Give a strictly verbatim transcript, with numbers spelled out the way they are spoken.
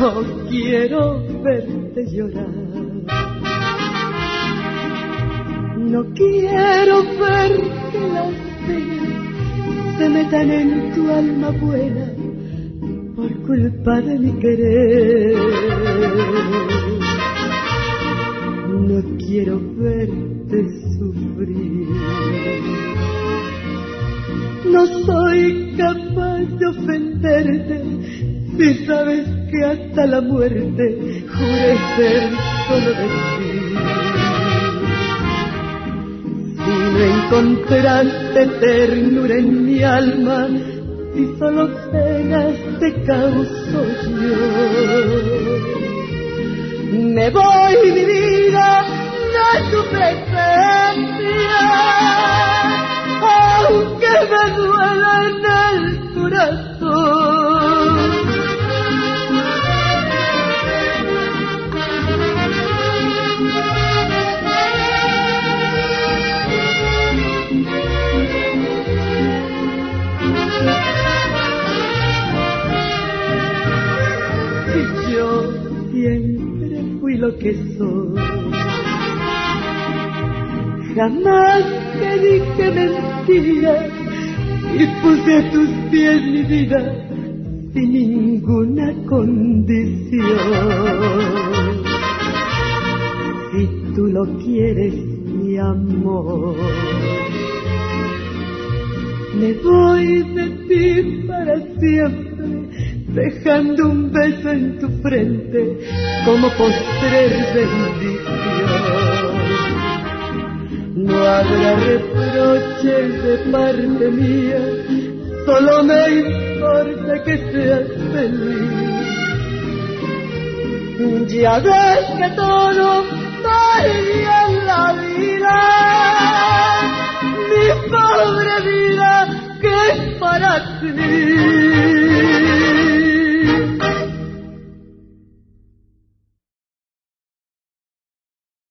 No quiero verte llorar. No quiero ver que las penas se metan en tu alma buena por culpa de mi querer. No quiero verte sufrir. No soy capaz de ofenderte si sabes que hasta la muerte juré ser solo de ti. Si no encontraste ternura en mi alma, si solo penas te causo yo, me voy mi vida de tu presencia, aunque me duela en el corazón. Yo siempre fui lo que soy. Jamás te dije mentiras y puse a tus pies mi vida sin ninguna condición. Si tú lo quieres, mi amor, me voy de ti para siempre, dejando un beso en tu frente como postrer bendición. No habrá reproches de parte mía, solo me importa que seas feliz. Ya ves que todo varía en la vida, mi pobre vida, que es para ti.